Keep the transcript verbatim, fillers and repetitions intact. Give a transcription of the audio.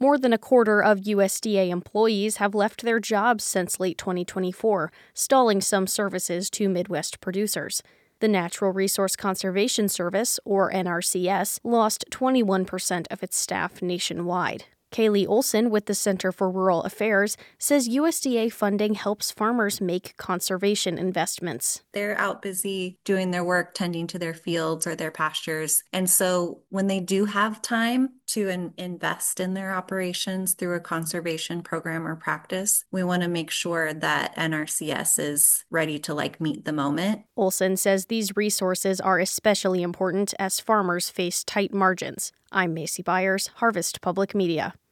More than a quarter of U S D A employees have left their jobs since late twenty twenty-four, stalling some services to Midwest producers. The Natural Resource Conservation Service, or N R C S, lost twenty-one percent of its staff nationwide. Kaylee Olson with the Center for Rural Affairs says U S D A funding helps farmers make conservation investments. They're out busy doing their work, tending to their fields or their pastures. And so when they do have time to in- invest in their operations through a conservation program or practice, we want to make sure that N R C S is ready to like meet the moment. Olson says these resources are especially important as farmers face tight margins. I'm Macy Byers, Harvest Public Media.